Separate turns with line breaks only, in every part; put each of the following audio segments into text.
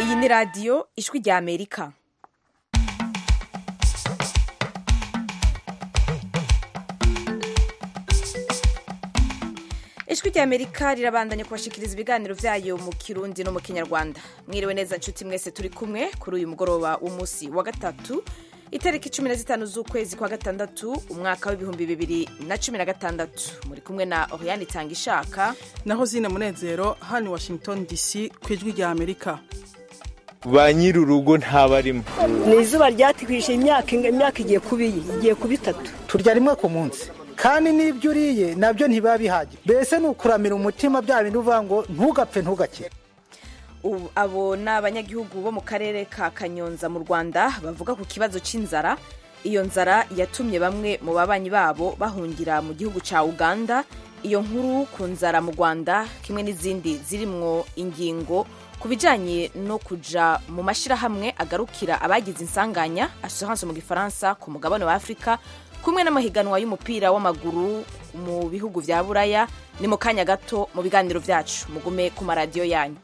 iyi ni radiyo ijwi rya amerika. ijwi rya amerika rirabandanya kubashikiriza ibiganiro vyayo mu kirundi no mu kinyarwanda. Mwiriwe neza nshuti mwese turi kumwe kuri uyu mugoroba w'umunsi wa gatatu itariki 15 z'ukwezi kwa gatandatu umwaka w'ibihumbi 2016. Muri kumwe na Oriane Tangishaka
naho Zine Munezero hano Washington DC kwijwi rya Amerika.
Ba nyiri urugo ntabarimo.
Ni izuba ryatwishe imyaka igiye kubitatu.
Turya rimwe ku munsi. Kandi n'ibyo uriye nabyo ntibabihage. Bese nukuramira umutima bya bintu uvuga ngo ntugapfe ntugakire.
Abo n'abanyagihugu bo mu karere ka Kanyonza mu Rwanda bavuga ku kibazo c'inzara. Iyo nzara yatumye bamwe mu babanyi babo bahungira mu gihugu ca Uganda. Iyo nkuru ku nzara mu Rwanda kimwe n'izindi zirimwo ingingo kubijanye no kuja mu mashirahamwe agarukira abagize insanganya assurance mu gifaransa ku mugabane wa Afrika kumwe n'amahiganwa y'umupira w'amaguru mu bihugu vya Buraya. Ni mu kanya gato mu biganiro vyacu, mugume ku maradiyo yanyu.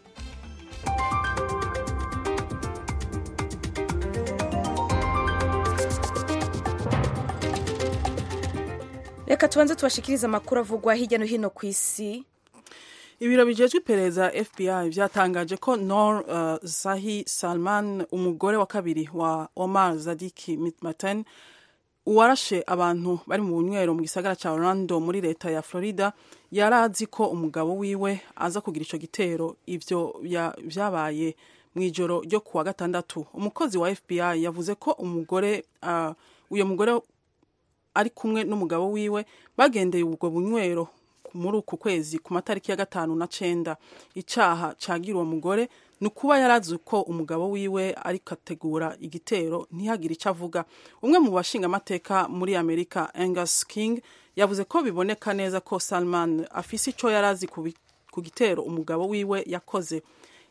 Reka tubanze tubashikiriza amakuru avugwa hirya no hino ku isi.
Ibiro bijejwe iperereza FBI vyatangaje ko Noor Zahi Salman, umugore wa kabiri wa Omar Zadiki Maten, uwarashe abantu bari mu bunywero mu gisagara ca Orlando muri leta ya Florida, yarazi ko umugabo wiwe aza kugira ico gitero. Ivyo vyabaye mwijoro ryo kuwa gatandatu. Umukozi wa FBI yavuze ko uyo mugore ari kumwe n'umugabo wiwe bagendeye ubwo bunywero muri uku kwezi ku matariki ya 5 na 9. Icaha cagira uwo mugore nukuba yarazi ko umugabo wiwe ari kategura igitero ntihagire ico avuga. Umwe mu bashinga amateka muri Amerika, Angus King, yavuze ko biboneka neza ko Salman afise ico yarazi ku gitero umugabo wiwe yakoze.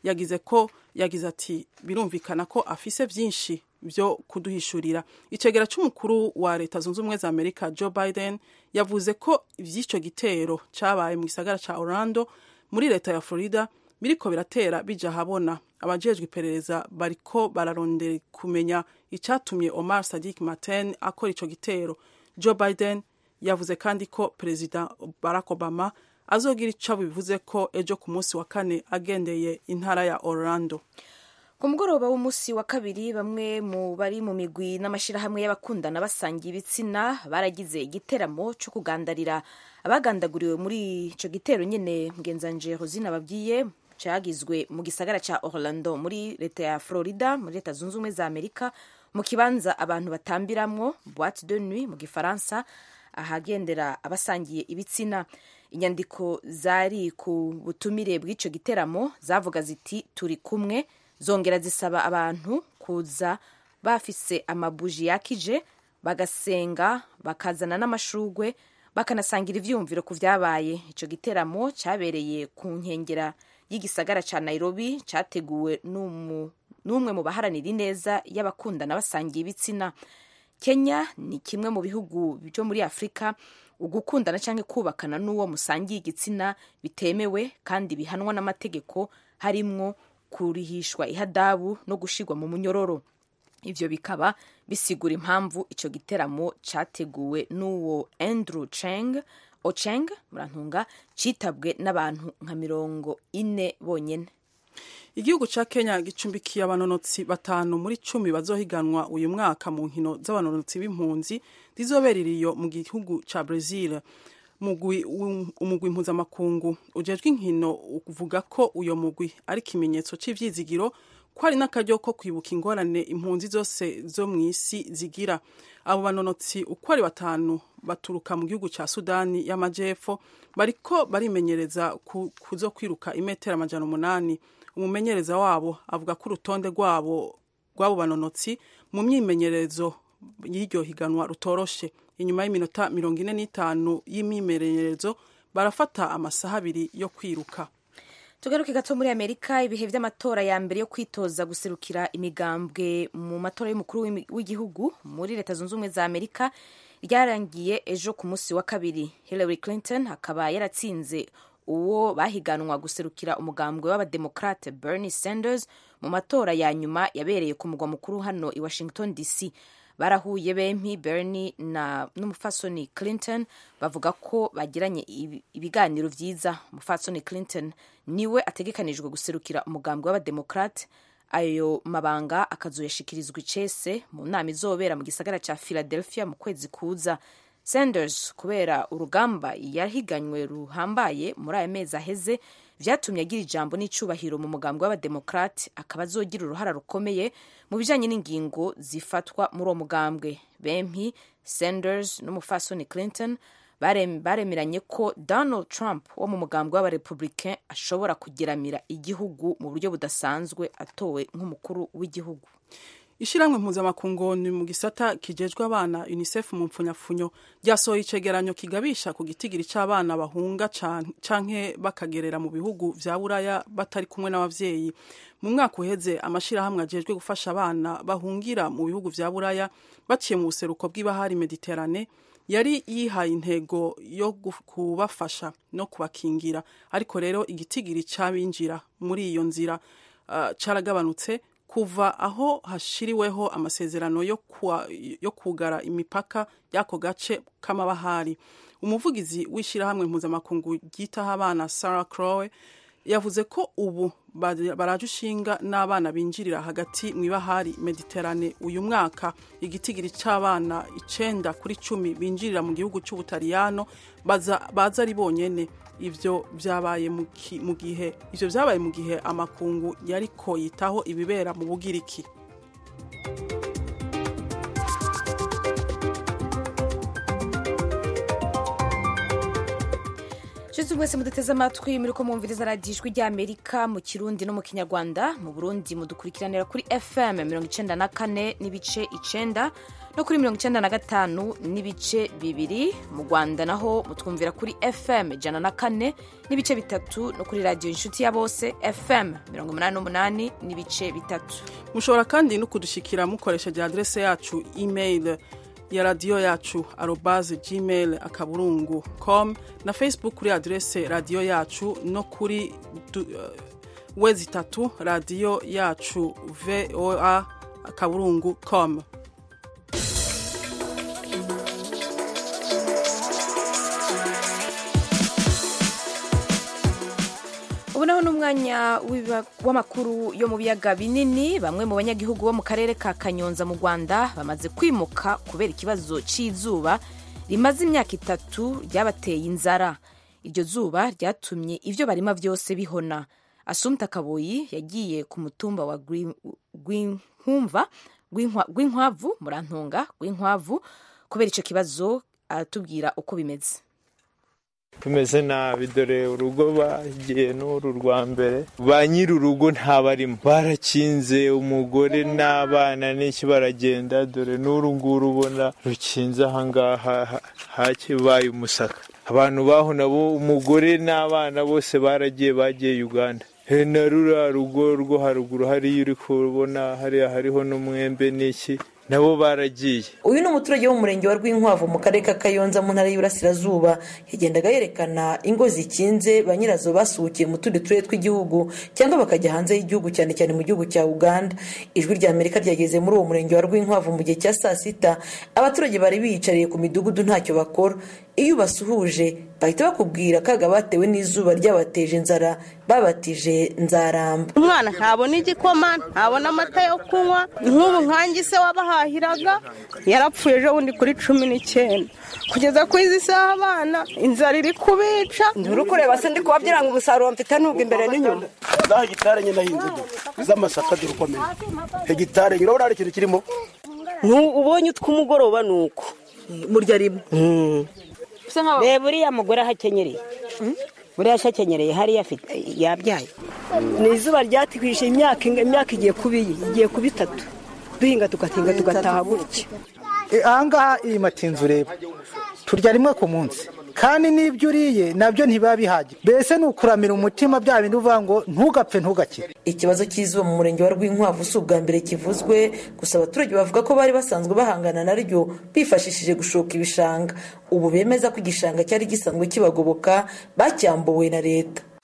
Yagize ati birumvikana ko afise vyinshi byo kuduhishurira. Icegera c'umukuru wa leta zunze ubumwe za Amerika Joe Biden yavuze ko ivy'ico gitero cabaye mu gisagara ca Orlando muri leta ya Florida biriko biratera bija habona. Abajejwe iperereza bariko bararondera kumenya icatumye Omar Sadiq Maten akora ico gitero. Joe Biden yavuze kandi ko President Barack Obama azogira ico bivuze ko ejo ku munsi wa kane agendeye intara ya Orlando.
Ku mugoroba w'umunsi wa kabiri bamwe mu bari mu migwi n'amashirahamwe y'abakundana basangiye ibitsina baragize igiteramo cyo kugandarira abagandaguriwe muri ico gitero nyene mgenzanje Rosina babwiye cyagizwe mu gisagara ca Orlando muri leta ya Florida muri leta zunze ubumwe za Amerika mu kibanza abantu batambiramwo boîte de nuit mu gifaransa ahagendera abasangiye ibitsina. Inyandiko zari ku butumire bw'ico giteramo zavuga ziti turi kumwe, zongera zisaba abantu kuza bafise amabuji yakije bagasenga bakazana n'amashurwe bakanasangira ivyumviro ku vyabaye. Ico giteramo cabereye ku nkengera y'igisagara ca Nairobi, categuwe n'umwe mu baharanira ineza y'abakundana basangiye ibitsina. Kenya ni kimwe mu bihugu byo muri Afrika ugukundana canke kubakana n'uwo musangiye igitsina bitemewe kandi bihanwa n'amategeko, harimwo kurihishwa ihadabu no gushirwa mu munyororo. Ivyo bikaba bisigura impamvu ico giteramo categuwe n'uwo Andrew Ocheng murantunga citabwe n'abantu nka 40 bonyene.
Igihugu ca Kenya gicumbikiye abanonotsi 5 muri 10 bazohiganwa uyu mwaka mu nkino z'abanonotsi b'impunzi zizobeririyo mu gihugu ca Brazil. Umugwi mpuzamakungu ujejwe inkino uvuga ko uyo mugwi ari kimenyetso c'ivyizigiro ko ari n'akaryo ko kwibuka ingorane impunzi zose zo mw'isi zigira. Abo banonotsi uko ari 5 baturuka mu gihugu ca Sudani y'Amajepfo bariko barimenyereza kuzo kwiruka imetero 800. Umumenyereza wabo avuga ko urutonde rwabo banonotsi mu myimenyerezo y'iryo higanwa rutoroshe. Inyuma y'iminota 45 y'imyimenyerezo barafata amasaha 2 yo kwiruka.
Tugaruke gato muri Amerika. Ibihe vy'amatora ya mbere yo kwitoza guserukira imigambwe mu matora y'umukuru w'igihugu muri leta zunze ubumwe za Amerika ryarangiye ejo ku munsi wa kabiri. Hillary Clinton akaba yaratsinze uwo bahiganwa guserukira umugambwe w'abademokrate Bernie Sanders mu matora ya nyuma yabereye ku mugwa mukuru hano i Washington DC. Barahuye bempi Bernie n'umufasoni Clinton bavuga ko bagiranye ibiganiro vyiza. Umufasoni Clinton niwe ategekanijwe guserukira umugambwe w'abademokrate. Ayo mabanga akazoyashikirizwa icese mu nama izobera mu gisagara ca Philadelphia mu kwezi kuza. Sanders kubera urugamba yahiganywe ruhambaye muri aya mezi aheze vyatumye agira ijambo n'icubahiro mu mugambwe w'abademokrate, akaba azogira uruhara rukomeye mu bijanye n'ingingo zifatwa muri uwo mugambwe. Bempi Sanders n'umufasoni Clinton baremeranye ko Donald Trump wo mu mugambwe w'abarepublicain ashobora kugeramira igihugu mu buryo budasanzwe atowe nk'umukuru w'igihugu.
Ishiramwe mpuzamakungu mu gisata kijejwe abana UNICEF mu mpfunyafunyo ryasohoye icegeranyo kigabisha ku gitigiri c'abana bahunga canke bakagerera mu bihugu vya Buraya batari kumwe n'abavyeyi. Mu mwaka uheze amashirahamwe ajejwe gufasha abana bahungira mu bihugu vya Buraya baciye mu buseruko bw'ibahari Mediterane yari yihaye intego yo kubafasha no kubakingira, ariko rero igitigiri c'abinjira muri iyo nzira caragabanutse kuva aho hashiriweho amasezerano yo kugara imipaka y'ako gace k'amabahari. Umuvugizi w'ishirahamwe mpuzamakungu ryitaho abana Sarah Crowe yavuze ko ubu baraje ushinga n'abana binjirira hagati mw'ibahari Mediterane uyu mwaka igitigiri c'abana 9 kuri 10 binjirira mu gihugu c'Ubutaliyano baza ari bonyene. Ivyo vyabaye mu gihe amakungu yariko yitaho ibibera mu Bugiriki.
Jesu mwese muduteze amatwi muriko mwumviriza radiyo Ijwi ry'Amerika mu Kirundi no mu Kinyarwanda. Mu Burundi mudukurikiranira kuri FM 94 n'ibice 9 no kuri 95 n'ibice 2. Mu Rwanda naho mutwumvira kuri FM 104 n'ibice 3 no kuri radio Inshuti ya Bose FM 88 n'ibice 3.
Mushobora kandi no kudushikira mukoresheje adresse yacu email ya radio yacu @gmail.com na Facebook kuri adresse radio yacu no kuri wezi 3 radio yacu voa@com.
Ubu naho n'umwanya w'amakuru yo mu biyaga binini. Bamwe mu banyagihugu bo mu karere ka Kanyonza mu Rwanda bamaze kwimuka kubera ikibazo c'izuba rimaze imyaka 3 ryabateye inzara. Iryo zuba ryatumye ivyo barima vyose bihona. Assumpta Kaboyi yagiye ku mutumba wa Rwinkwavu murantunga Rwinkwavu kubera ico kibazo, atubwira uko bimeze.
Tumeze nabi, dore urugo bagiye n'uru rwa mbere ba nyir'urugo ntabarimo, barakinze umugore n'abana n'iki baragenda, dore n'uru nguru ubona rukinze ahangaha hakibaye umusaka. Abantu baho nabo umugore n'abana bose bagiye Uganda. Na rura rugo rwo haruguru hariya uri kubona hariho n'umwembe n'iki nabo baragiye.
Uyu ni umuturage wo mu murenge wa Rwinkwavu mu karere ka Kayonza mu ntara y'Iburasirazuba. Yagendaga yerekana ingo zikinze ba nyirazo basuhukiye mu tundi turere tw'igihugu cyangwa bakajya hanze y'igihugu, cyane cyane mu gihugu cya Uganda. Ijwi rya Amerika ryageze muri uwo murenge wa Rwinkwavu mu gihe cya saa sita. Abaturage bari biyicariye ku midugudu ntacyo bakora. Iyo basuhuje bahita bakubwira kaga batewe n'izuba ryabateje inzara, babatije nzaramba.
Umwana ntabona igikoma, ntabona amata yo kunywa. Nk'ubu nkangi se wabahahiraga yarapfuye ejo bundi kuri 19. Kugeza ku izi saha abana inzara iri kubica.
Nduru kureba se ndi kubabyira ngo umusaruro mfite nubwo imbere n'inyuma.
Za hegitare nyine nahinze z'amasaka durukomeye. Hegitare nyine urabona ikintu kirimo.
Ubonye utw'umugoroba nuko.
Murya rimwe.
Reba uriya mugore ahakenyereye. Buriya ashakenyereye hariya afite yabyaye. Ni izuba ryatwishe imyaka igiye kuba 3. Duhinga tugatinga tugataha gutya.
Ahangaha iyi matinzu ureba turya rimwe ku munsi, kandi n'ibyo uriye nabyo ntibabihagije. Mbese ni ukuramira umutima bya bintu uvuga ngo ntugapfe ntugakire.
Ikibazo cy'izuba mu murenge wa Rwinkwavu si ubwa mbere kivuzwe, gusa abaturage bavuga ko bari basanzwe bahangana naryo bifashishije gushoka ibishanga. Ubu bemeza ko igishanga cyari gisanzwe kibagoboka bacyambuwe na leta.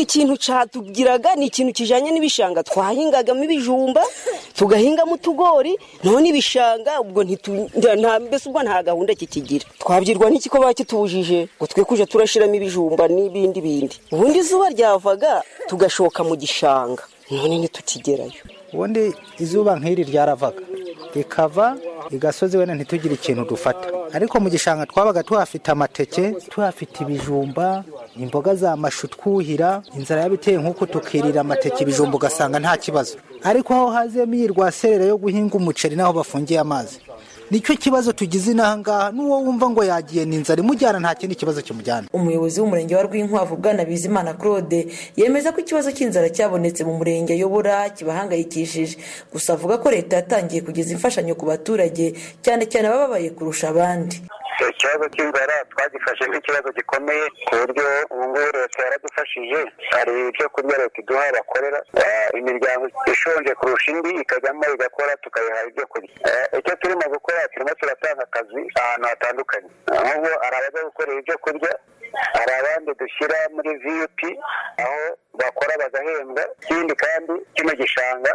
kintu catubwiraga ni ikintu kijanye n'ibishanga twahingagamo ibijumba tugahingamo utugori none ibishanga ubwo mbese ubwo nta gahunda kikigira twabyirwa n'iki ko bakitubujije ngo twe kuja turashiramo ibijumba n'ibindi ubundi izuba ryavaga tugashoka mu gishanga none ntitukigerayo
ubundi izuba nk'iri ryaravaga rikava igasozi wenda ntitugire ikintu dufata ariko mu gishanga twabaga tuhafite amateke tuhafite ibijumba imboga za mashu twuhira inzara yabiteye nk'uko tukirira amateke ibijumba ugasanga nta kibazo ariko aho hazemo iyi rwaserera yo guhinga umuceri naho bafungiye amazi nicyo kibazo tugize inahangaha n'uwo wumva ngo yagiye n'inzara imujyana nta kindi kibazo kimujyana.
Umuyobozi w'umurenge wa Rwinkwavu Bwana Bizimana Claude yemeza ko ikibazo cy'inzara cyabonetse mu murenge ayobora kibahangayikishije gusa avuga ko leta yatangiye kugeza imfashanyo ku baturage cyane cyane abababaye kurusha abandi.
Ikibazo cy'inzara twagifashe nk'ikibazo gikomeye ku buryo ubu ngubu leta yaradufashije hari ibyo kurya leta iduha bakorera imiryango ishonje kurusha indi ikajyamo igakora tukayiha ibyo kurya. Icyo turimo gukora turimo turatanga akazi ahantu hatandukanye nk'ubu hari abajya gukorera ibyo kurya hari abandi dushyira muri VUP aho bakora bagahembwa ikindi kandi kino gishanga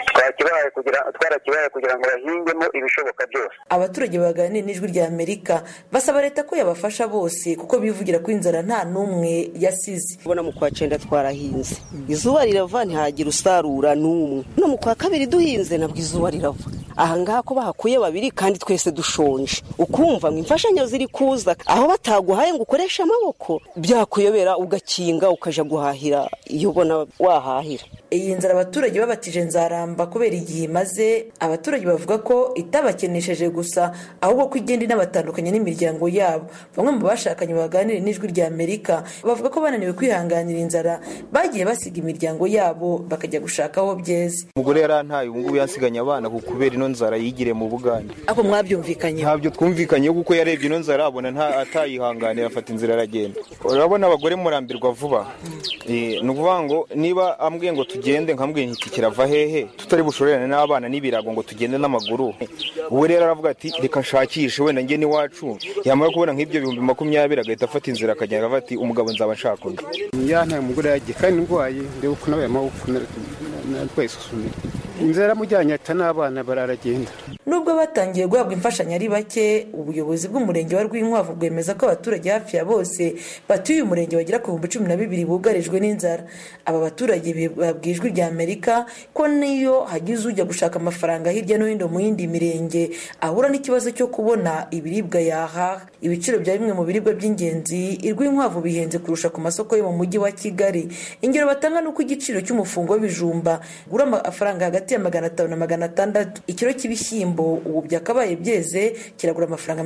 twarakibaye kugira ngo bahingemo ibishoboka byose.
Abaturage baganira n'Ijwi rya Amerika basaba leta ko yabafasha bose kuko bivugira ko inzara nta n'umwe yasize.
Ubona mu kwa 9 twarahinze izuba rirava ntihagira usarura n'umwe no mu kwa 2 duhinze nabwo izuba rirava aha ngaha ko bahakuye babiri kandi twese dushonje ukumva ngo imfashanyo ziri kuza aho bataguhaye ngo ukoresha amaboko byakuyobera ugakinga ukaja guhahira iyo ubona wahahira.
Iyi nzara abaturage babatije nzaramba kubera igihe maze abaturage bavuga ko itabakenesheje gusa ahubwo ko igenda inabatandukanye n'imiryango yabo. Bamwe mu bashakanye baganira n'Ijwi rya Amerika bavuga ko bananiwe kwihanganira inzara bagiye basiga imiryango yabo bakajya gushaka aho byeze.
Umugore yarantaye ubu ngubu yasiganye abana kubera ino nzara yigire mu Bugande.
Ako mwabyumvikanye?
Ntabyo twumvikanye kuko yarebye ino nzara abona atayihanganira afata inzira aragenda. Urabona abagore murambirwa vuba. Nukuvuga ngo niba ambwiye ngo tugende nkambwiye nti kirava hehe tutari bushorerane n'abana n'ibirago ngo tugende n'amaguru. Ubu rero aravuga ati reka nshakishe wenda nge ni wacu yamara kubona nk'ibyo 2020 agahita afata inzira akagenda avati umugabo nzaba nshaka undi.
Yantaye umugore yagiye kandi ndwaye ndebe uko nabaye amaboko twayisuzumira inzara mujyanye ata n'abana bararagenda.
Nubwo batangiye guhabwa imfashanyo ari bake ubuyobozi bw'umurenge wa Rwinkwavu bwemeza ko abaturage hafi ya bose batuye umurenge bagera ku 12,000 bugarijwe n'inzara. Aba baturage babwijwe rya Amerika ko niyo hagize ujya gushaka amafaranga hirya no hino mu yindi mirenge ahura n'ikibazo cyo kubona ibiribwa yahaha. Ibiciro bya bimwe mu biribwa by'ingenzi Rwinkwavu bihenze kurusha ku masoko yo mu mujyi wa Kigali. Ingero batanga nuko igiciro cy'umufungo w'ibijumba gura amafaranga hagati ya 500 na 600. Ikiro cy'ibishyimbo ubu byakabaye byeze kiragura amafaranga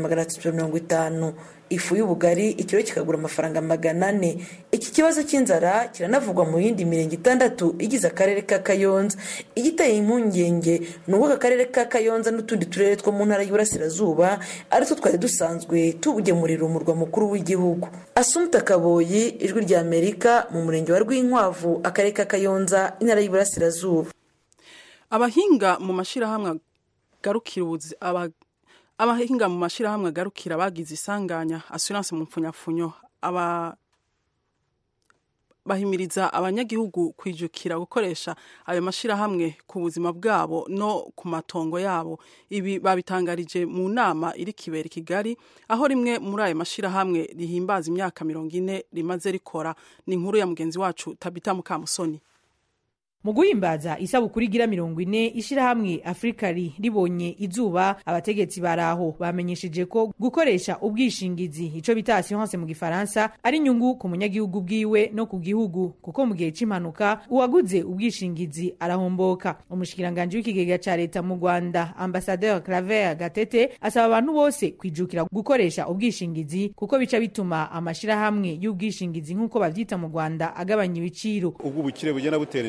350. Ifu y'ubugari ikiro kikagura amafaranga 400. Iki kibazo cy'inzara kiranavugwa mu yindi mirenge 6 igize akarere ka Kayonza. Igiteye impungenge n'ubwo akarere ka Kayonza n'utundi turere two mu ntara y'Iburasirazuba ari two twari dusanzwe tubugemurira umurwa mukuru w'igihugu. Asumta Kaboyi, Ijwi rya Amerika, mu murenge wa Rwinkwavu, akarere ka Kayonza, intara y'Iburasirazuba.
Abahinga mu mashirahamwe garukira bagize isanganya assurance mu mfunyafunyo bahimiriza abanyagihugu kwijukira gukoresha ayo mashirahamwe ku buzima bwabo no ku matongo yabo. Ibi babitangarije mu nama iri kibera Kigali aho rimwe muri ayo mashirahamwe rihimbaza imyaka 40 rimaze rikora. Ni inkuru ya mugenzi wacu Tabita Mukamusoni.
Mu guhimbaza isabukuru igira 40 ishirahamwe Afrikari ribonye izuba abategetsi baraho bamenyesheje ko gukoresha ubwishingizi ico bita assurance mu gifaransa ari nyungu ku munyagihugu bwiwe no ku gihugu kuko mu gihe c'impanuka uwaguze ubwishingizi arahomboka. Umushikiranganje w'ikigega ca leta mu Rwanda Ambassadeur Claver Gatete asaba abantu bose kwijukira gukoresha ubwishingizi kuko bica bituma amashirahamwe y'ubwishingizi nkuko bavyita mu Rwanda agabanya ibiciro.
Ubwo bukire bugena butera imbere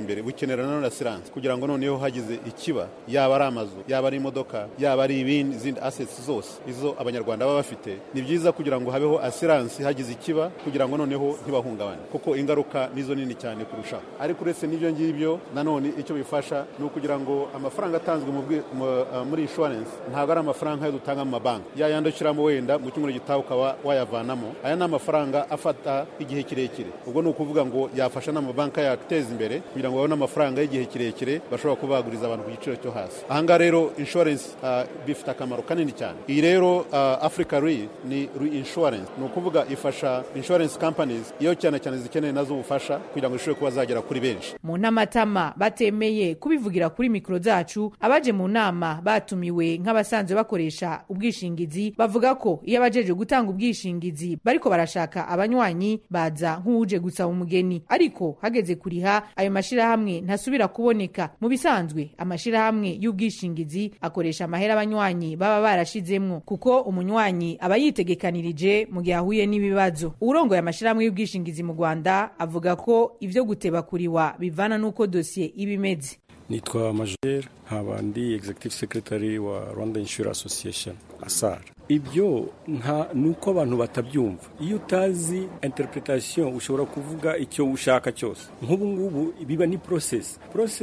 dukenera nanone assurance kugira ngo noneho hagize ikiba yaba ari amazu yaba ari imodoka yaba ari izindi assets zose izo abanyarwanda baba bafite ni byiza kugira ngo habeho assurance hagize ikiba kugira ngo noneho ntibahungabane kuko ingaruka nizo nini cyane kurushaho. Ariko uretse n'ibyo ngibyo nanone icyo bifasha ni ukugira ngo amafaranga atanzwe muri insurance ntabwo ari amafaranga yo dutanga mu mabanki yayandukiramo wenda mu cyumweru gitaha ukaba wayavanamo. Aya ni amafaranga afata igihe kirekire, ubwo ni ukuvuga ngo yafasha n'amabanki yateza imbere kugira ngo babone amafaranga y'igihe kirekire bashobora kuba baguriza abantu ku giciro cyo hasi. Ahangaha rero insurance bifite akamaro kanini cyane. Iyi rero Africa Re ni reinsurance, ni ukuvuga ifasha insurance companies iyo cyane cyane zikeneye nazo ubufasha kugira ngo zishobore kuba zagera kuri benshi.
Mu namatama batemeye kubivugira kuri mikro zacu, abaje mu nama batumiwe nk'abasanzwe bakoresha ubwishingizi bavuga ko iyo abajeje gutanga ubwishingizi bariko barashaka abanywanyi baza nk'uje gusaba umugeni, ariko hageze kuriha ayo mashirahamwe ntasubira kuboneka. Mu bisanzwe amashirahamwe y'ubwishingizi akoresha amahera abanywanyi baba barashizemwo kuko umunywanyi aba yitegekanirije mu gihe ahuye n'ibibazo. Urongoye amashirahamwe y'ubwishingizi mu Rwanda avuga ko ivyo guteba kuriwa bivana nuko dossier ibimeze.
Nitwa Major nkabandi Executive Secretary wa Rwanda Insurance Association ASAR. Ibyo nuko abantu batabyumva. Iyo utazi interpretation ushobora kuvuga icyo ushaka cyose. Nk'ubu ngubu biba ni process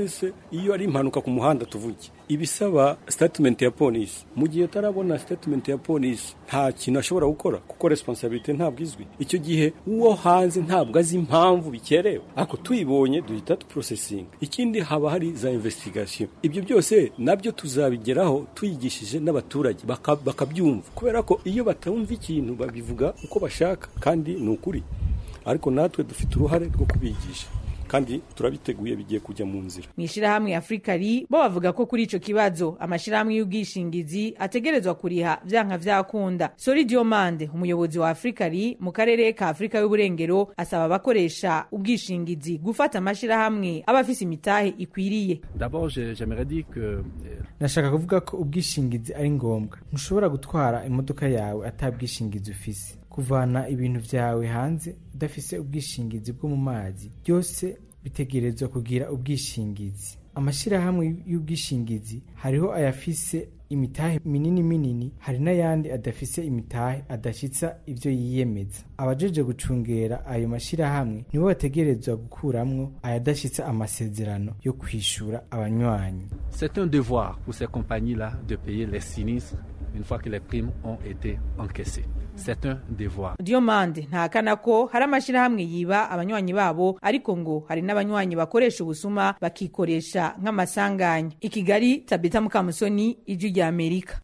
iyo ari impanuka ku muhanda tuvuge ibisaba statement ya police. Mu gihe utarabona statement ya police nta kintu ashobora gukora kuko responsibility ntabwo izwi. Icyo gihe uwo hanze ntabwo azi impamvu bikerewe, ako tuyibonye duhita processing. Ikindi haba hari za investigation. Ibyo byose nabyo tuzabigeraho tuyigishije n'abaturage bakabyumva, kubera ko iyo batumva ikintu babivuga uko bashaka kandi ni ukuri. Ariko natwe dufite uruhare rwo kubigisha kandi turabiteguye bigiye kujya mu nzira.
Mwishirahamwe Africa Re bo bavuga ko kuri ico kibazo amashirahamwe y'ubwishingizi ategerezwa kuriha vyanka vyakunda. Sori Diomande umuyobozi wa Africa Re mu karere ka Afrika y'uburengero asaba abakoresha ubwishingizi gufata amashirahamwe abafise imitahe ikwiriye.
D'abord j'aimerais dire que
nashaka kuvuga ko ubwishingizi ari ngombwa. Ntushobora gutwara imodoka yawe atabwishingizi ufise, kuvana ibintu vyawe hanze udafise ubwishingizi bwo mu mazi, byose bitegerezwa kugira ubwishingizi. Amashirahamwe y'ubwishingizi hariho ayafise imitahe minini, hari n'ayandi adafise imitahe adashitsa ivyo yiyemeza. Abajeje gucungera ayo mashirahamwe nibo bategerezwa gukuramwo ayadashitsa amasezerano yo kwishura abanywanyi.
C'est un devoir pour ces compagnies-là de payer les sinistres une fois que les primes ont été encaissées. C'est un devoir.
Diomande ntakana ko hari amashirahamwe yiba abanywanyi babo, ariko ngo hari n'abanywanyi bakoresha ubusuma bakikoresha nk'amasanganya. Ikigali, Tabita Mukamusoni, Ijwi rya Amerika.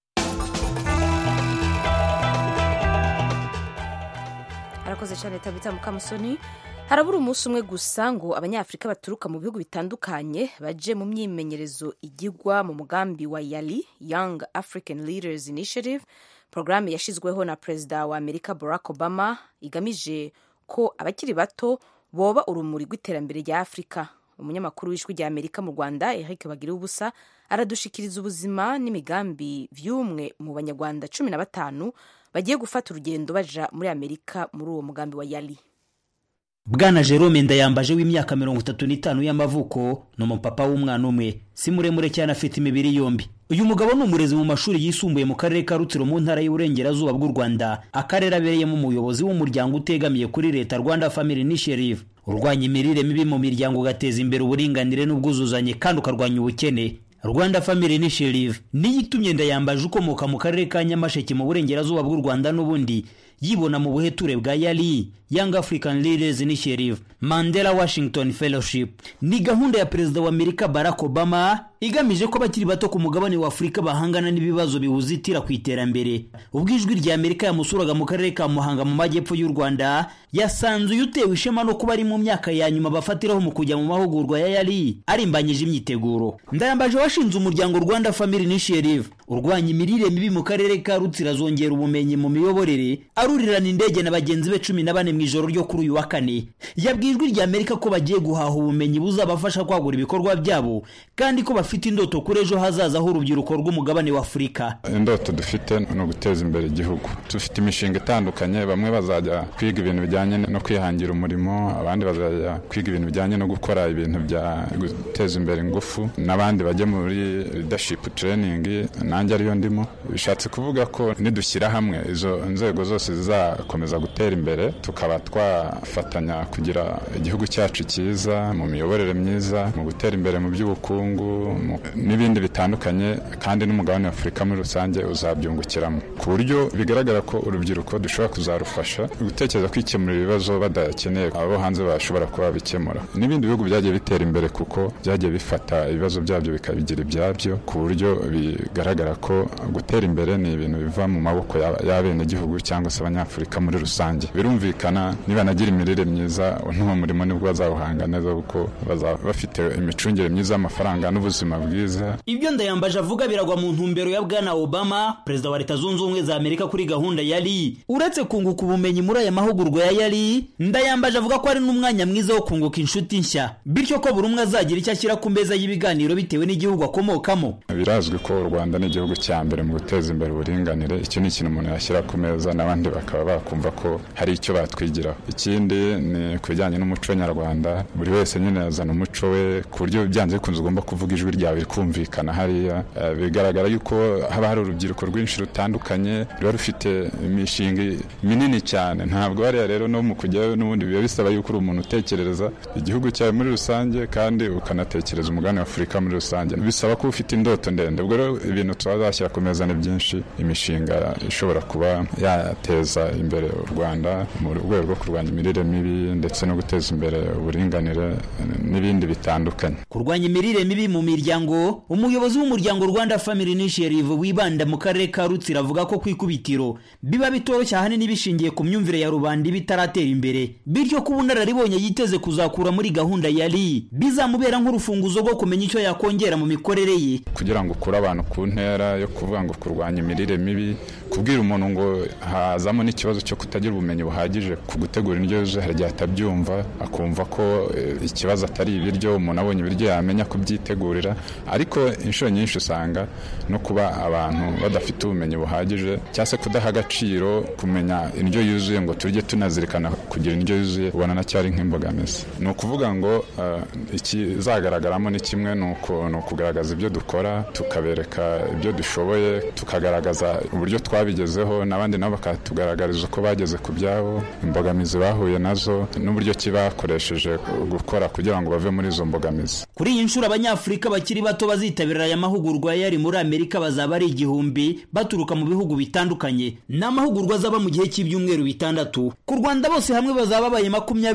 Arakoze cyane Tabita Mukamusoni. Harabura umunsi umwe gusa ngo abanyafrika baturuka mu bihugu bitandukanye baje mu myimenyerezo igirwa mu mugambi wa YALI, Young African Leaders Initiative, programme yashizweho na Perezida wa Amerika Barack Obama, igamije ko abakiri bato boba urumuri rw'iterambere rya Afrika. Umunyamakuru w'Ijwi rya Amerika mu Rwanda Eric Bagiriubusa aradushikiriza ubuzima n'imigambi vy'umwe mu banyarwanda 15 bagiye gufata urugendo baja muri Amerika muri uwo mugambi wa YALI.
Bwana Jerome Ndayambaje w'imyaka 35 y'amavuko no mupapa w'umwana umwe, si muremure cyane, afite imibiri yombi. Uyu mugabo ni umurezi mu mashuri yisumbuye mu karere ka Rutsiro mu ntara y'Uburengerazuba bw'u Rwanda, akarere abereyemo umuyobozi w'umuryango utegamiye kuri leta Rwanda Family Initiative, urwanya imirire mibi mu miryango ugateza imbere uburinganire n'ubwuzuzanye kandi ukarwanya ubukene. Rwanda Family Initiative ni yitumye Ndayambaje ukomoka mu karere ka Nyamasheke mu Burengerazuba bw'u Rwanda n'ubundi yibona mu buheture bwa YALI, Young African Leaders Initiative, Mandela Washington Fellowship. Ni gahunda ya Perezida wa Amerika Barack Obama igamije ko bakiri bato ku mugabane wa Afrika bahangana n'ibibazo bihuzitira ku iterambere. Ubwijwi rya Amerika yamusuraga mu karere ka Muhanga mu majyepfo y'u Rwanda, yasanze yutewe ishema no kuba ari mu myaka ya nyuma bafatiraho mu kujya mu mahugurwa ya YALI arimbanyije imyiteguro. Ndayambaje washinze umuryango Rwanda Family Initiative urwanya imirire mibi mu karere ka Rutsiro azongera ubumenyi mu miyoborere arurirana indege na bagenzi be 14 mu ijoro ryo kuri uyu wa kane. Yabwiye Ijwi ry'Amerika ko bagiye guhaha ubumenyi buzabafasha kwagura ibikorwa byabo kandi ko bafite indoto kuri ejo hazaza h'urubyiruko rw'umugabane wa Afurika.
Indoto dufite no guteza imbere igihugu. Dufite imishinga itandukanye, bamwe bazajya kwiga ibintu bijyanye no kwihangira umurimo, abandi bazajya kwiga ibintu bijyanye no gukora ibintu bya guteza imbere ingufu, n'abandi bajya muri leadership training, nanjye ariyo ndimo. Bishatse kuvuga ko nidushyira hamwe izo nzego zose zizakomeza gutera imbere, tukaba twafatanya kugira igihugu cyacu cyiza mu miyoborere myiza, mu gutera imbere mu by'ubukungu n'ibindi bitandukanye, kandi n'umugabane wa Afurika muri rusange uzabyungukiramo, ku buryo bigaragara ko urubyiruko dushobora kuzarufasha gutekereza kwikemura ibibazo badakeneye abo hanze bashobora kuba bikemura. N'ibindi bihugu byagiye bitera imbere kuko byagiye bifata ibibazo byabyo bikabigira ibyabyo, ku buryo bigaragara ko gutera imbere ni ibintu biva mu maboko y'abenegihugu cyangwa se abanyafurika muri rusange. Birumvikana niba nagira imirire myiza n'uwo murimo nibwo bazawuhanga neza kuko bazaba bafite imicungire myiza y'amafaranga n'ubuzima bwiza.
Ibyo Ndayambaje avuga biragwa mu ntumbero ya Bwana Obama, perezida wa Leta Zunze Ubumwe za Amerika, kuri gahunda yari uretse kunguka ubumenyi muri aya mahugurwa ya yari. Ndayambaje avuga ko ari n'umwanya mwiza wo kunguka inshuti nshya, bityo ko buri umwe azagira icyo ashyira ku meza y'ibiganiro bitewe n'igihugu akomokamo.
Birazwi ko u Rwanda ni igihugu cya mbere mu guteza imbere uburinganire. Icyo ni ikintu umuntu yashyira ku meza n'abandi bakaba bakumva ko hari icyo batwigiraho. Ikindi ni ku bijyanye n'umuco nyarwanda, buri wese nyine yazana umuco we ku buryo byanze bikunze ugomba kuvuga ijwi ryawe rikumvikana hariya. Bigaragara yuko haba hari urubyiruko rwinshi rutandukanye ruba rufite imishinga minini cyane. Ntabwo hariya rero no mu kujyayo n'ubundi biba bisaba yuko uri umuntu utekereza igihugu cyawe muri rusange kandi ukanatekereza umugabane wa Afurika muri rusange. Bisaba ko ufite indoto ndende. Ubwo rero ibintu tuzashyira ku meza ni byinshi, imishinga ishobora kuba yateza imbere u Rwanda mu rwego rwo kurwanya imirire mibi ndetse no guteza imbere uburinganire n'ibindi bitandukanye.
Kurwanya imirire mibi mu miryango, umuyobozi w'umuryango Rwanda Family Initiative wibanda mu karere ka Rutsiro avuga ko kwikubitiro biba bitoroshye ahanini bishingiye ku myumvire ya rubanda bitaratera imbere, bityo ko ubunararibonye yiteze kuzakura muri gahunda yari bizamubera nk'urufunguzo rwo kumenya icyo yakongera mu mikorere ye,
kugira ngo ukure abantu ku ntera yo kuvuga ngo kurwanya imirire mibi. Kubwira umuntu ngo hazamo n'ikibazo cyo kutagira ubumenyi buhagije ku gutegura indyo yuzuye, hari igihe atabyumva akumva ko ikibazo atari ibiryo, umuntu abonye ibiryo yamenya kubyitegurira. Ariko inshuro nyinshi usanga no kuba abantu badafite ubumenyi buhagije cyangwa se kudaha agaciro kumenya indyo yuzuye ngo tujye tunazirikana kugira indyo yuzuye, ubona nacyari nk'imbogamizi. Ni ukuvuga ngo ikizagaragaramo ni kimwe, ni ukugaragaza ibyo dukora, tukabereka ibyo dushoboye, tukagaragaza uburyo twabigezeho, n'abandi nabo bakatugaragariza uko bageze ku byabo, imbogamizi bahuye nazo n'uburyo kibakoresheje gukora kugira ngo bave muri izo mbogamizi.
Kuri iyi nshuro Abanyafurika bakiri bato bazitabira aya mahugurwa yari muri Amerika bazaba ari 1000 baturuka mu bihugu bitandukanye. N'amahugurwa azaba mu gihe cy'ibyumweru 6. Ku Rwanda bose hamwe bazaba baye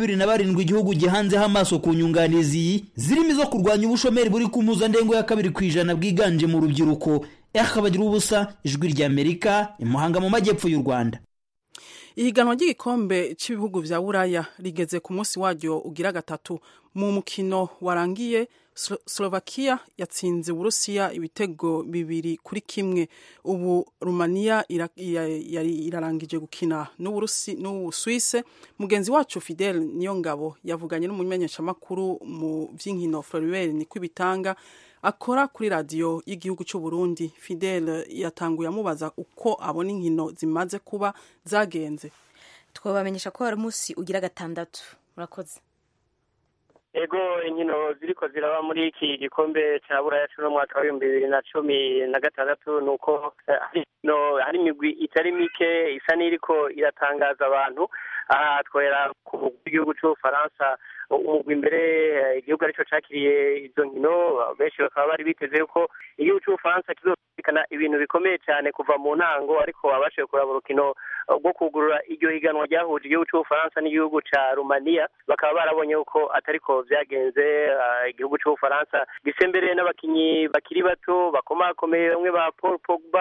27 igihugu gihanzeho amaso ku nyunganizi zirimo izo kurwanya ubushomeri buri ku mpuzandengo ya 2% bwiganje mu rubyiruko. Akabagira ubusa, Ijwi ry'Amerika, Imuhanga mu majyepfo y'u Rwanda.
Ihiganwa ry'igikombe cy'ibihugu vya Buraya rigeze ku munsi waryo ugira gatatu. Mu mukino warangiye Slovakia yatsinze Uburusiya ibitego 2-1. Ubu Rumania irarangije gukina n'Ubusuwise. Mugenzi wacu Fidel Niyongabo yavuganye n'umumenyeshamakuru mu vy'inkino Floribert Nikwibitanga akora kuri radio y'igihugu cy'u Burundi. Fidel yatanguye amubaza uko abona inkino zimaze kuba zagenze.
Twabamenyesha ko hari umunsi ugira gatandatu. Murakoze.
Ego inkino ziriko ziraba muri iki gikombe cya Buraya cyo mu mwaka wa 2016 nuko hari imigwi itari mike isa n'iriko iratangaza abantu. Aha twera ku gihugu cy'u Faransa umugwi imbere igihugu aricyo cakiriye izo nkino, benshi bakaba bari biteze ko igihugu cy'u Faransa kizokana ibintu bikomeye cyane kuva mu ntango, ariko abashoboye kuraba urukino rwo kugurura iryo higanwa ryahuje igihugu cy'u Faransa n'igihugu ca Rumania, bakaba barabonye uko atariko vyagenze. Igihugu cy'u Faransa gisembereye n'abakinyi bakiri bato bakomakomeye, bamwe ba Paul Pogba,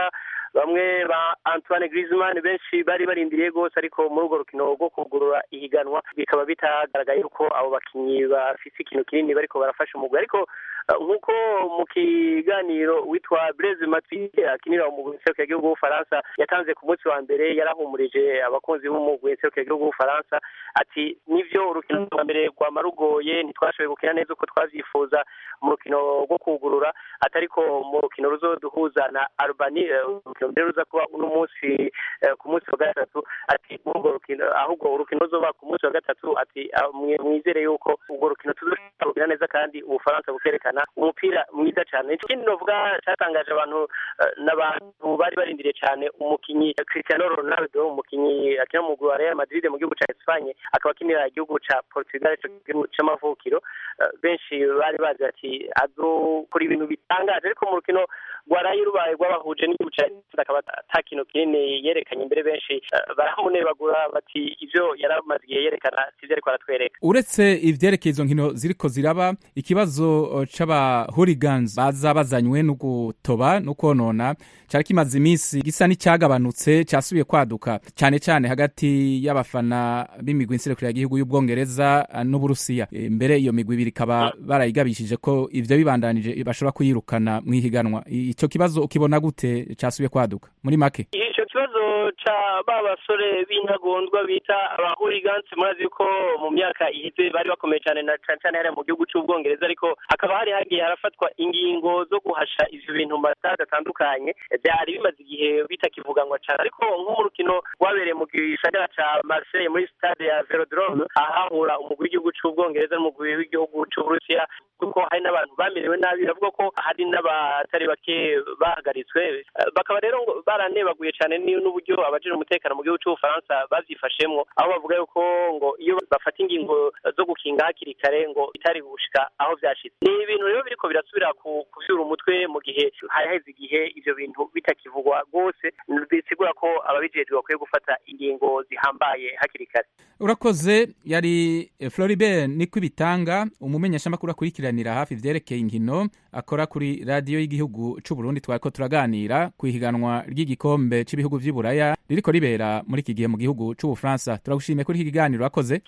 bamwe ba Antoine Griezmann benshi bari barindiriye rwose ariko muri urwo rukino rwo kugurura ihiganwa bikaba bitagaragaye yuko abo bakinyi bafise ikintu kinini bariko barafasha umugwi ariko nk'uko mu kiganiro witwa Blaise Matuidi akinira umugwi w'igihugu w'Ubufaransa yatanze ku munsi wa mbere yarahumurije abakunzi b'umugwi w'igihugu w'Ubufaransa ati nivyo urukino rwa mbere rwama rugoye ntitwashoboye gukina neza uko twavyifuza mu rukino rwo kugurura atariko mu rukino ruzoduhuza na Albania urukino mbere ruza kuba uno munsi ku munsi wa gatatu ati urwo rukino ahubwo urukino ruzoba ku munsi wa gatatu ati mwizere yuko urwo rukino tuzokina neza kandi Ubufaransa bukerekana umupira mwiza cyane ikindi novuga cyatangaje abantu n'abantu bari barindiriye cyane umukinyi Cristiano Ronaldo umukinyi akina mu Real Madrid mu gihugu cya Espagne akaba akinira igihugu cya Portugal c'amavukiro benshi bari bazi ati azokora ibintu bitangaje ariko mu rukino rwaraye rubaye rwabahuje n'igihugu cya Espagne akaba atakino kinini yerekanye imbere benshi baramunebagura bati ivyo yaramaze igihe yerekana sivyo ariko aratwereka
uretse ivyerekeye izo nkino ziriko ziraba ikibazo c'aba hooligans baza bazanywe no gutoba no konona cyari kimaze iminsi gisa n'icyagabanutse cyasubiye kwaduka cyane cyane hagati y'abafana b'imigwi nsirekure y'igihugu y'Ubwongereza n'Uburusiya mbere iyo migwi ibiri kaba barayigabishije ko ivyo bibandanije bashobora kuyirukana mu ihiganwa icyo kibazo ukibona gute cyasubiye kwaduka muri make
icyo kibazo ca babasore b'intagondwa bita aba hooligans murazi ko mu myaka iheze bari bakomeye cyane na cyane hari mu gihugu cy'Ubwongereza ariko hakaba hari hagiye harafatwa ingingo zo guhasha ivyo bintu mu masitade atandukanye byari bimaze igihe bitakivuganwa cyane ariko nko mu rukino rwabereye mu gisagara ca Marseille muri stade ya Velodrome ahahura umugwi w'igihugu cy'Ubwongereza n'umugwi w'igihugu cy'Uburusiya kuko hari n'abantu bamerewe nabi bavuga ko hari n'abatari bake bahagaritswe bakaba rero baranebaguye cyane n'uburyo abajejwe umutekano mu gihugu cy'Ubufaransa bavyifashemwo aho bavuga yuko ngo iyo bafata ingingo zo gukinga hakiri kare ngo itari gushika aho vyashitse ni ibintu rero biriko birasubira kuvyura umutwe mu gihe haheze igihe ivyo bintu bitakivugwa rwose bisigura ko ababijejwe bakwiye gufata ingingo zihambaye hakiri kare
urakoze yari Floribert Nikwibitanga umumenyeshamakuru akurikiranira hafi ivyerekeye inkino akora kuri radio y'igihugu c'u Burundi twariko turaganira ku ihiganwa ry'igikombe c'ibihugu vy'Iburaya ririko ribera muri iki gihe mu gihugu c'Ubufaransa turagushimiye kuri iki kiganiro akoze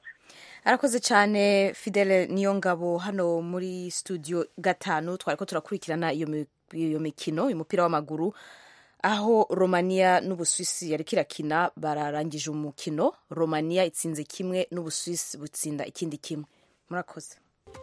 arakoze cyane Fidele Niyongabo hano muri studio gatanu twariko turakurikirana iyo mikino umupira w'amaguru aho Romania n'Ubusuwisi yariko irakina bararangije umukino Romania itsinze kimwe n'Ubusuwisi butsinda ikindi kimwe murakoze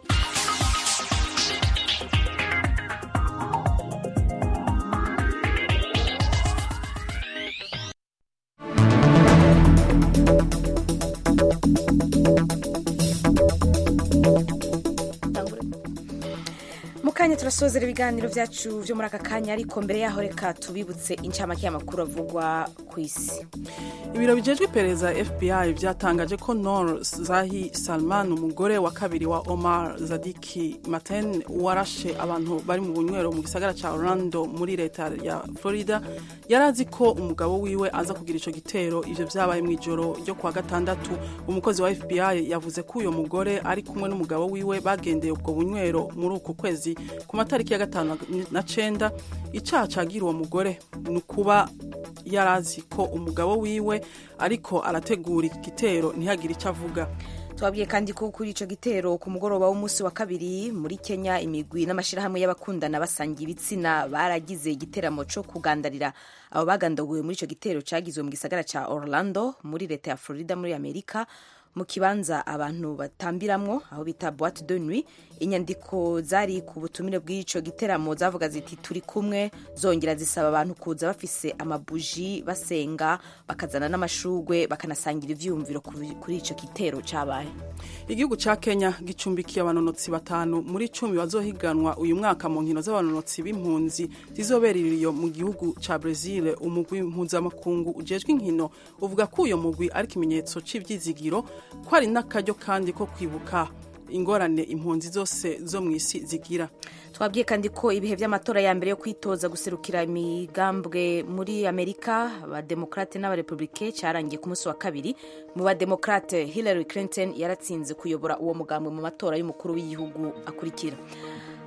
mukanya turasozera ibiganiro vyacu vyo muri aka kanya ariko mbere yaho reka tubibutse incamake y'amakuru avugwa ku isi
ibiro bijejwe iperereza FBI vyatangaje ko Noor Zahi Salman umugore wa kabiri wa Omar Zadiki Maten warashe abantu bari mu bunywero mu gisagara ca Orlando muri leta ya Florida yarazi ko umugabo wiwe aza kugira ico gitero ivyo vyabaye mu ijoro ryo kwa gatandatu umukozi wa FBI yavuze ko uyo mugore ari kumwe n'umugabo wiwe bagendeye ubwo bunywero muri uko kwezi ku matariki ya 5 na 9 icaha cagira uwo mugore nukuba yarazi ko umugabo wiwe ariko arategura igitero ntihagire icyo avuga
twabwiye kandi ko kuri ico gitero ku mugoroba w'umunsi wa kabiri muri Kenya imigwi n'amashirahamwe y'abakundana basangiye ibitsina baragize igiteramo co kugandarira abo bagandaguye muri ico gitero cagizwe mu gisagara ca Orlando muri leta ya Florida muri Amerika mu kibanza abantu batambiramwo aho bita boîte de nuit inyandiko zari ku butumire bw'ico giteramo zavuga ziti turi kumwe zongera zisaba abantu kuza bafise amabuji basenga bakazana n'amashugwe bakanasangira ivyumviro kuri ico gitero cabaye
igihugu ca Kenya gicumbikiye abanonotsi batanu muri 10 bazohiganwa uyu mwaka mu nkino z'abanonotsi b'impunzi zizobeririyo mu gihugu ca Brazil umugwi mpuzamakungu ujejwe inkino uvuga ko uyo mugwi ari kimenyetso c'ivyizigiro ko ari n'akaryo kandi ko kwibuka ingorane impunzi zose zo mu isi zigira
twabwiye kandi ko ibihe by'amatora ya mbere yo kwitoza guserukira imigambwe muri Amerika abademokrate n'abarepublike cyarangiye ku munsi wa kabiri mu bademokrate Hillary Clinton yaratsinze kuyobora uwo mugambwe mu matora y'umukuru w'igihugu akurikira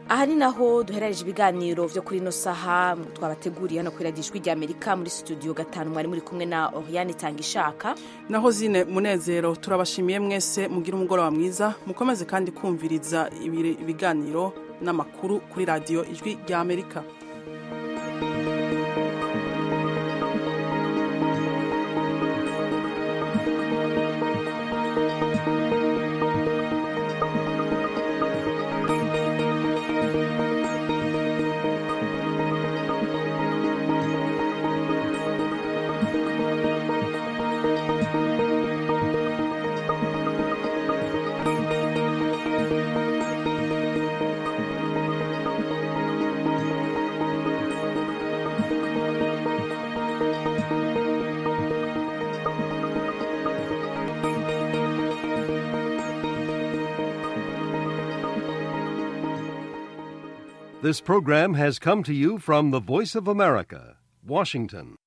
aha ni naho duherereje ibiganiro vyo kuri ino saha twabateguriye hano kuri radiyo ijwi ry'Amerika muri studio 5 mwari muri kumwe na Oriane Tangishaka
naho Zine Munezero. Turabashimiye mwese, mugira umugoroba mwiza, mukomeze kandi kumviriza ibiganiro n'amakuru kuri radiyo ijwi ry'Amerika.
This program has come to you from the Voice of America, Washington.